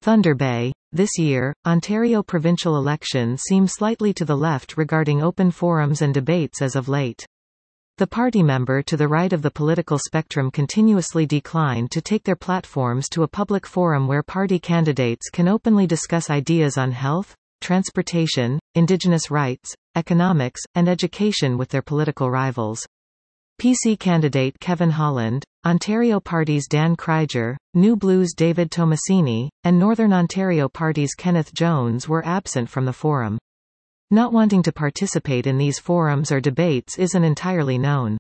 Thunder Bay. This year, Ontario provincial elections seem slightly to the left regarding open forums and debates as of late. The party member to the right of the political spectrum continuously decline to take their platforms to a public forum where party candidates can openly discuss ideas on health, transportation, Indigenous rights, economics, and education with their political rivals. PC candidate Kevin Holland, Ontario Party's Dan Kryger, New Blues' David Tomasini, and Northern Ontario Party's Kenneth Jones were absent from the forum. Not wanting to participate in these forums or debates isn't entirely known.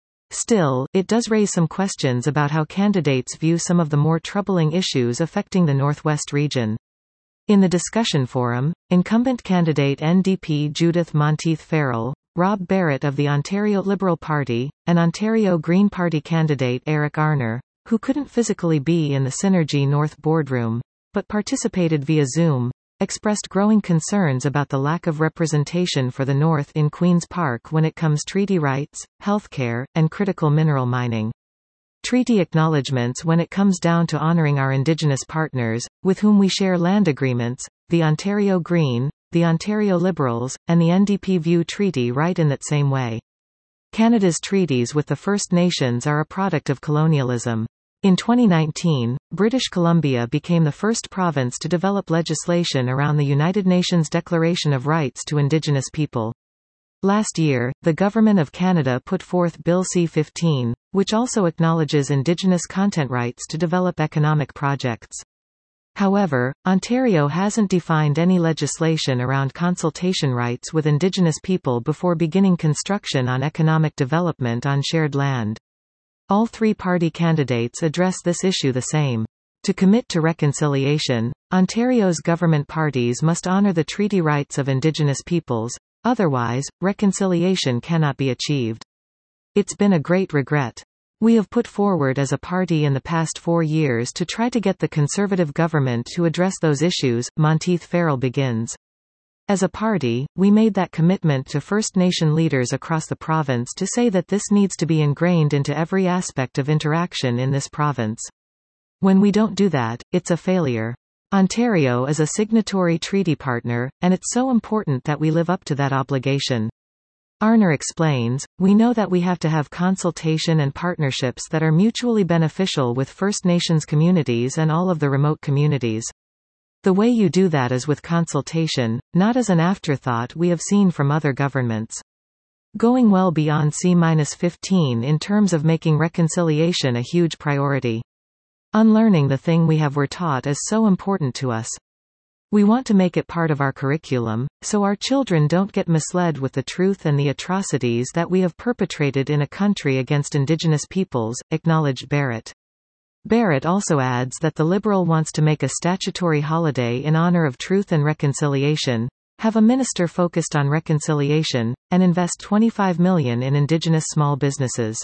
Still, it does raise some questions about how candidates view some of the more troubling issues affecting the Northwest region. In the discussion forum, incumbent candidate NDP Judith Monteith-Farrell, Rob Barrett of the Ontario Liberal Party, and Ontario Green Party candidate Eric Arner, who couldn't physically be in the Synergy North boardroom, but participated via Zoom, expressed growing concerns about the lack of representation for the North in Queen's Park when it comes treaty rights, healthcare, and critical mineral mining. Treaty acknowledgements when it comes down to honouring our Indigenous partners, with whom we share land agreements, the Ontario Green, the Ontario Liberals, and the NDP view treaty right in that same way. Canada's treaties with the First Nations are a product of colonialism. In 2019, British Columbia became the first province to develop legislation around the United Nations Declaration of Rights to Indigenous People. Last year, the Government of Canada put forth Bill C-15, which also acknowledges Indigenous content rights to develop economic projects. However, Ontario hasn't defined any legislation around consultation rights with Indigenous people before beginning construction on economic development on shared land. All three party candidates address this issue the same. To commit to reconciliation, Ontario's government parties must honour the treaty rights of Indigenous peoples, otherwise, reconciliation cannot be achieved. It's been a great regret. We have put forward as a party in the past 4 years to try to get the Conservative government to address those issues, Monteith-Farrell begins. As a party, we made that commitment to First Nation leaders across the province to say that this needs to be ingrained into every aspect of interaction in this province. When we don't do that, it's a failure. Ontario is a signatory treaty partner, and it's so important that we live up to that obligation. Arner explains, we know that we have to have consultation and partnerships that are mutually beneficial with First Nations communities and all of the remote communities. The way you do that is with consultation, not as an afterthought we have seen from other governments. Going well beyond C-15 in terms of making reconciliation a huge priority. Unlearning the thing we were taught is so important to us. We want to make it part of our curriculum, so our children don't get misled with the truth and the atrocities that we have perpetrated in a country against Indigenous peoples, acknowledged Barrett. Barrett also adds that the Liberal wants to make a statutory holiday in honour of truth and reconciliation, have a minister focused on reconciliation, and invest $25 million in Indigenous small businesses.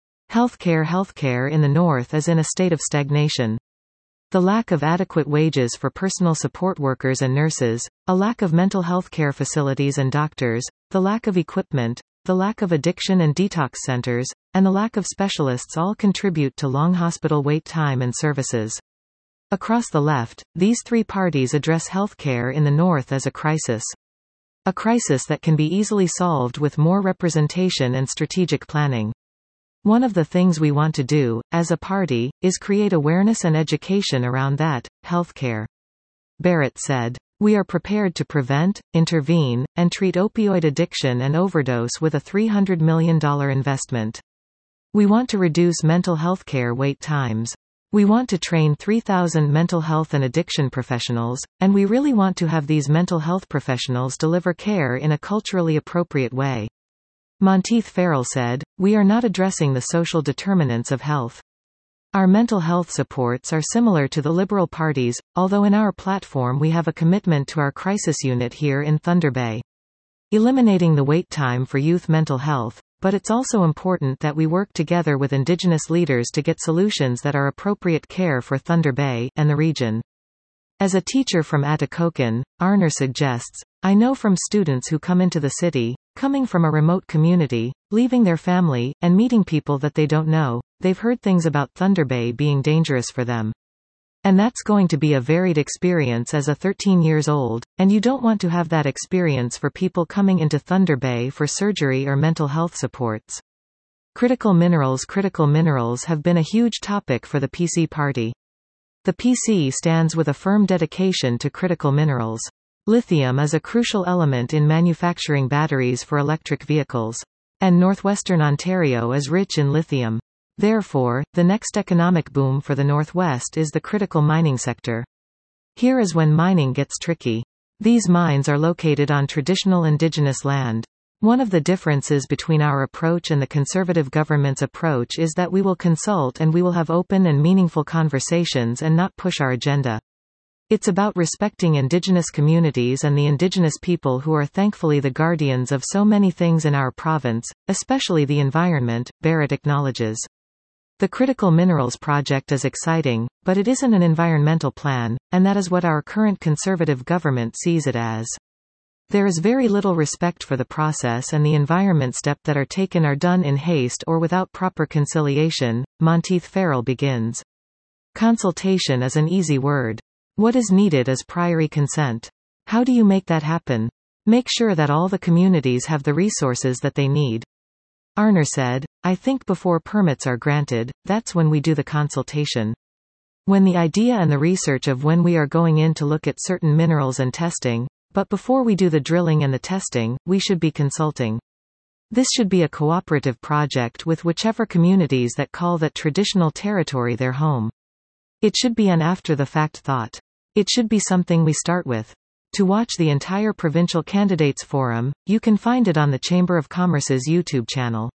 Healthcare in the North is in a state of stagnation. The lack of adequate wages for personal support workers and nurses, a lack of mental health care facilities and doctors, the lack of equipment, the lack of addiction and detox centers, and the lack of specialists all contribute to long hospital wait time and services. Across the left, these three parties address healthcare in the North as a crisis. A crisis that can be easily solved with more representation and strategic planning. One of the things we want to do, as a party, is create awareness and education around that, healthcare. Barrett said. We are prepared to prevent, intervene, and treat opioid addiction and overdose with a $300 million investment. We want to reduce mental health care wait times. We want to train 3,000 mental health and addiction professionals, and we really want to have these mental health professionals deliver care in a culturally appropriate way. Monteith-Farrell said, we are not addressing the social determinants of health. Our mental health supports are similar to the Liberal parties, although in our platform we have a commitment to our crisis unit here in Thunder Bay. Eliminating the wait time for youth mental health, but it's also important that we work together with Indigenous leaders to get solutions that are appropriate care for Thunder Bay and the region. As a teacher from Atikokan, Arner suggests, I know from students who come into the city, coming from a remote community, leaving their family, and meeting people that they don't know, they've heard things about Thunder Bay being dangerous for them. And that's going to be a varied experience as a 13 years old, and you don't want to have that experience for people coming into Thunder Bay for surgery or mental health supports. Critical minerals have been a huge topic for the PC party. The PC stands with a firm dedication to critical minerals. Lithium is a crucial element in manufacturing batteries for electric vehicles. And northwestern Ontario is rich in lithium. Therefore, the next economic boom for the Northwest is the critical mining sector. Here is when mining gets tricky. These mines are located on traditional Indigenous land. One of the differences between our approach and the Conservative government's approach is that we will consult and we will have open and meaningful conversations and not push our agenda. It's about respecting Indigenous communities and the Indigenous people who are thankfully the guardians of so many things in our province, especially the environment, Barrett acknowledges. The Critical Minerals Project is exciting, but it isn't an environmental plan, and that is what our current Conservative government sees it as. There is very little respect for the process, and the environment steps that are taken are done in haste or without proper conciliation. Monteith Farrell begins. Consultation is an easy word. What is needed is prior consent. How do you make that happen? Make sure that all the communities have the resources that they need. Arner said, I think before permits are granted, that's when we do the consultation. When the idea and the research of when we are going in to look at certain minerals and testing, but before we do the drilling and the testing, we should be consulting. This should be a cooperative project with whichever communities that call that traditional territory their home. It should be an after-the-fact thought. It should be something we start with. To watch the entire Provincial Candidates Forum, you can find it on the Chamber of Commerce's YouTube channel.